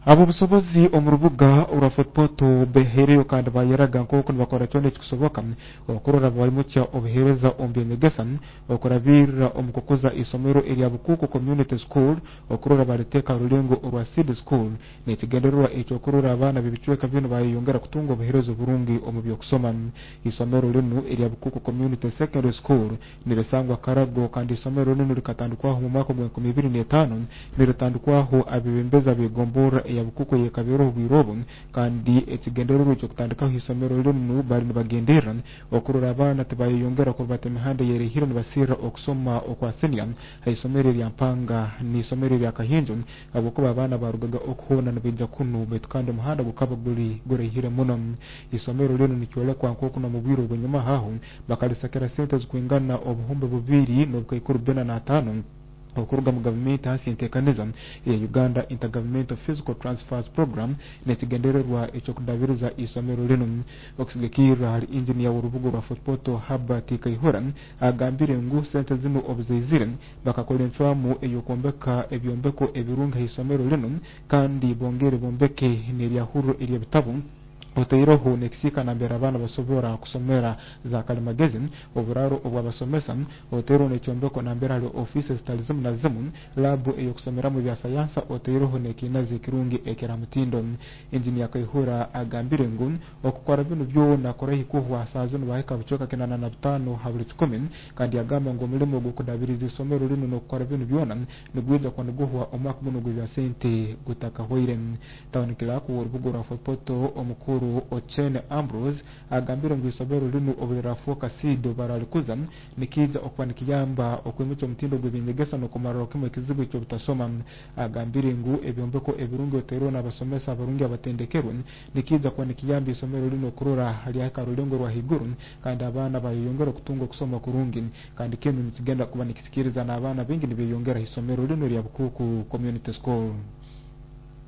abo busobozi omurubuga urafootpoto behereyo kandi bayeraga nk'uko nibakora cyone kisoboka okurora bayimucya obuhereza ombyenyegesa okurabira omukukuza isomero erya Bukuku Community School okurora bariteka rulengo rwa Seed School nekigendererwa ekyo kurora abana bibicweka bino bayongera kutunga obuherezo burungi omubyo kusoma isomero lino erya Bukuku Community Secondary School niresangwa Karago kandi isomero lino likatandikwaho mu mwaka wa 2025 niritandikwaho abibembeza begombora ya Bukuku yekabero bwirobo kandi ekigendererwa cyo kutandikaho isomero lino bari nibagendera okurora abana tibayongera kubata imihanda yerehira nibasira okusoma okwasenya isomero lya Mpanga ni isomero lya Kahinjo abukuba abana barugaga okuhona nibijja kuno betukande muhanda gukaba gurehira muno isomero lino nikyolekwa nkoko na mubwiro bwenyuma haho bakalisakira sente zikwingana obuhumbe bubiri n'obukayikuru bena na 5 okuruga mu government hasi intekaneza ya Uganda Intergovernmental Physical Transfers Program nekigendererwa ekyo kudabiriza isomero lino okusigekira hali engineer w'urubuga rwa footpoto Herbert Kaihura agambire ngu sente zino obuzizire bakakolenswamu eyokombeka ebyombeko ebirunga isomero lino kandi bongere bombeke nerya huru erya bitabu oteyiroho nekisika nambera abana basobora kusomera za kalimagezi oburaro obwabasomesa otero nekyombeko nambera hali offices talizimu na zimu labu eyokusomera mu bya sayansa oteyiroho nekinazi kirungi ekera mutindo engineer Kaihura agambire ngu okukora bino byo nakorahi kuhwa sazo nubahika bucoka kinana na 5 habuli 10 kandi agamba ngo mulimo gukudabiriza isomero lino nokukora bino byona nigwiza kwa nuguhwa omwaka muno gwya sente gutaka hoire tawanikira ku urubuga rwa footpoto omukuru Ochene Ambrose agambire ngo isomero lino obulirafuka sido baralikuza nikija okwanikiyamba okwemucyo mutindo gwebinyegesa no kumararo kimwe kizibu cyo butasoma agambire ngo ebyombeko ebirungi otero n'abasomesa abarungi abatendekerwe nikija kwanikiyamba isomero lino kurora hali akarulengo rwa higuru kandi abana bayongera kutunga kusoma kurungi kandi kenu nikigenda kuba nikisikiriza n'abana bengi nibeyongera isomero lino lya Bukuku Community School.